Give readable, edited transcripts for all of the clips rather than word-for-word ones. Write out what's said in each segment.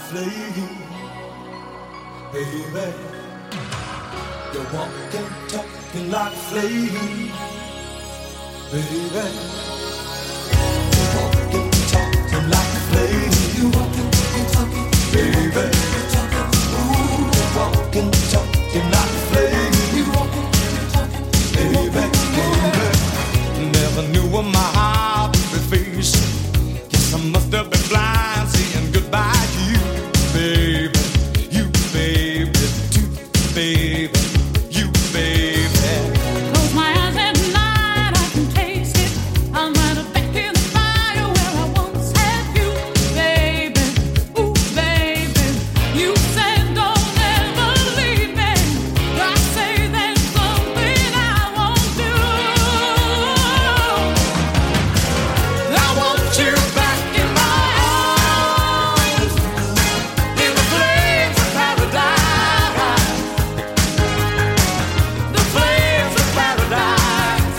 flame, baby. You're walking, talking like a flame, baby. You're walking, talking like a flame. You're walking, talking, baby. Ooh, you're walking, talking like a flame. You're walking, talking, baby. Never knew what my heart would be facing. Guess I must have been blind, saying goodbye to you, baby. You, baby, too, baby. You, baby. Close my eyes at night, I can taste it. I'm right back in the fire where I once had you, baby. Ooh, baby. You said don't ever leave me. I say there's something I won't do. I want you back in my arms, in the flames of paradise. The flames of paradise.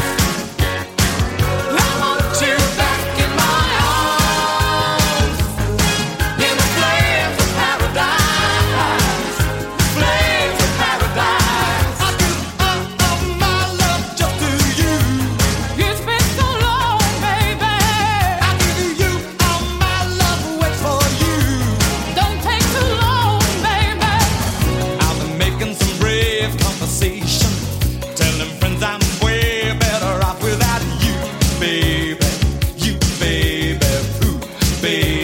I want you back in my arms, in the flames of paradise. Flames of paradise. I give all my love just to you. It's been so long, baby. I give you all my love, wait for you. Don't take too long, baby. I've been making some brave conversation, telling friends I'm way better off without you, baby. You, baby, ooh, baby.